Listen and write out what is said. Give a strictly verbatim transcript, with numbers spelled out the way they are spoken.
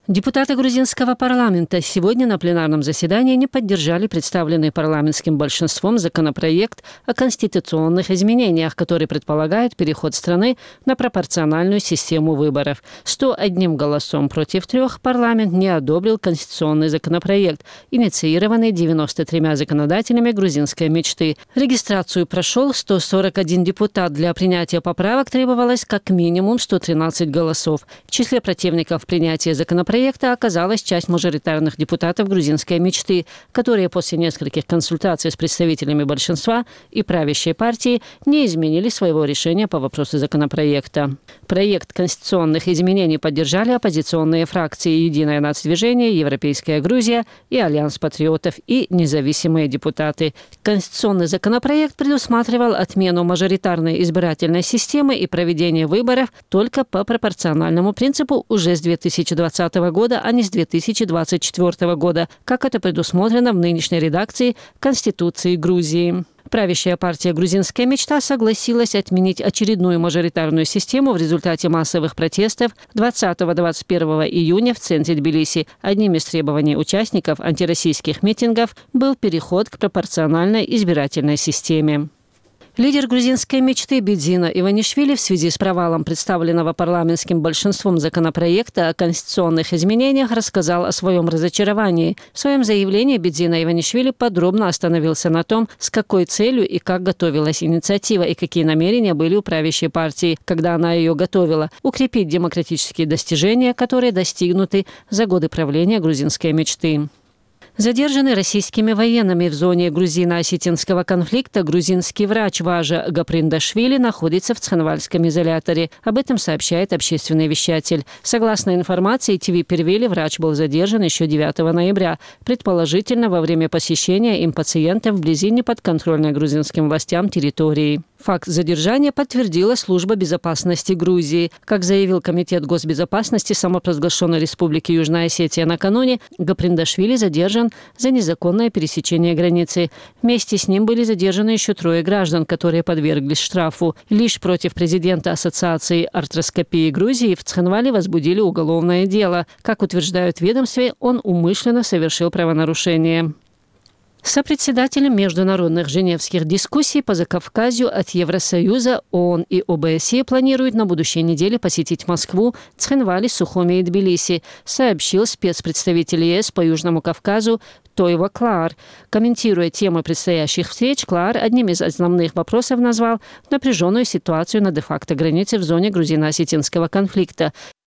Депутаты грузинского парламента сегодня на пленарном заседании не поддержали представленный парламентским большинством законопроект о конституционных изменениях, который предполагает переход страны на пропорциональную систему выборов. сто одним голосом против трех парламент не одобрил конституционный законопроект, инициированный девяноста тремя законодателями грузинской мечты. Регистрацию прошел сто сорок один депутат. Для принятия поправок требовалось как минимум сто тринадцать голосов. В числе противников принятия законопроекта проекта оказалась часть мажоритарных депутатов грузинской мечты, которые после нескольких консультаций с представителями большинства и правящей партии не изменили своего решения по вопросу законопроекта. Проект конституционных изменений поддержали оппозиционные фракции «Единое нацдвижение», «Европейская Грузия» и «Альянс патриотов» и независимые депутаты. Конституционный законопроект предусматривал отмену мажоритарной избирательной системы и проведение выборов только по пропорциональному принципу уже с две тысячи двадцатого года, а не с две тысячи двадцать четвёртого года, как это предусмотрено в нынешней редакции Конституции Грузии. Правящая партия «Грузинская мечта» согласилась отменить очередную мажоритарную систему в результате массовых протестов двадцатого — двадцать первого июня в центре Тбилиси. Одним из требований участников антироссийских митингов был переход к пропорциональной избирательной системе. Лидер грузинской мечты Бедзина Иванишвили в связи с провалом представленного парламентским большинством законопроекта о конституционных изменениях рассказал о своем разочаровании. В своем заявлении Бедзина Иванишвили подробно остановился на том, с какой целью и как готовилась инициатива и какие намерения были у правящей партии, когда она ее готовила – укрепить демократические достижения, которые достигнуты за годы правления грузинской мечты. Задержанный российскими военными в зоне грузино-осетинского конфликта грузинский врач Важа Гаприндашвили находится в Цхинвальском изоляторе. Об этом сообщает общественный вещатель. Согласно информации ТВ Первили, врач был задержан еще девятого ноября, предположительно во время посещения им пациентов вблизи неподконтрольной грузинским властям территории. Факт задержания подтвердила Служба безопасности Грузии. Как заявил Комитет госбезопасности самопровозглашенной Республики Южная Осетия накануне, Гаприндашвили задержан за незаконное пересечение границы. Вместе с ним были задержаны еще трое граждан, которые подверглись штрафу. Лишь против президента Ассоциации артроскопии Грузии в Цхинвале возбудили уголовное дело. Как утверждают в ведомстве, он умышленно совершил правонарушение. Сопредседателем международных женевских дискуссий по Закавказью от Евросоюза, ООН и ОБСЕ планируют на будущей неделе посетить Москву, Цхинвали, Сухуми и Тбилиси, сообщил спецпредставитель ЕС по Южному Кавказу Тойво Клаар. Комментируя тему предстоящих встреч, Клаар одним из основных вопросов назвал напряженную ситуацию на де-факто границе в зоне грузино-осетинского конфликта.